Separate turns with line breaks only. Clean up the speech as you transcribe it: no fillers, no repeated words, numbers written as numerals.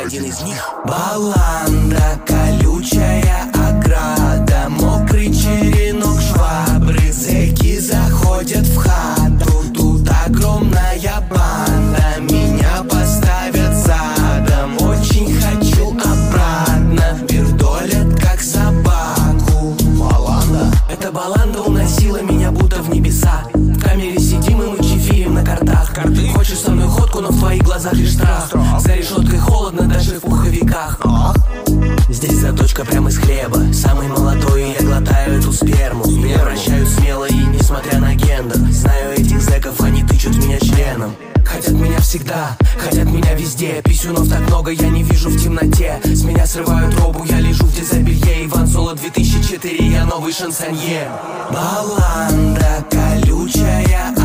один из них.
Баланда, колючая ограда, мокрый черенок швабры, зэки заходят в хату, тут огромная банда, меня поставят задом, очень хочу обратно, вертолет как собаку.
Баланда.
Эта баланда уносила меня будто в небеса. В камере сидим и мы чефирим на картах. Хочешь со мной ходку, но в твоих глазах лишь страх. За решеткой холодно даже в пуховиках. Здесь заточка прямо из хлеба. Самый молодой, и я глотаю эту сперму. Меня вращают смело и несмотря на гендер. Знаю этих зэков, они тычут меня членом. Хотят меня всегда, хотят меня везде. Писюнов так много, я не вижу в темноте. С меня срывают робу, я лежу в дезобелье. Иван Соло 2004, я новый шансонье. Баланда, колючая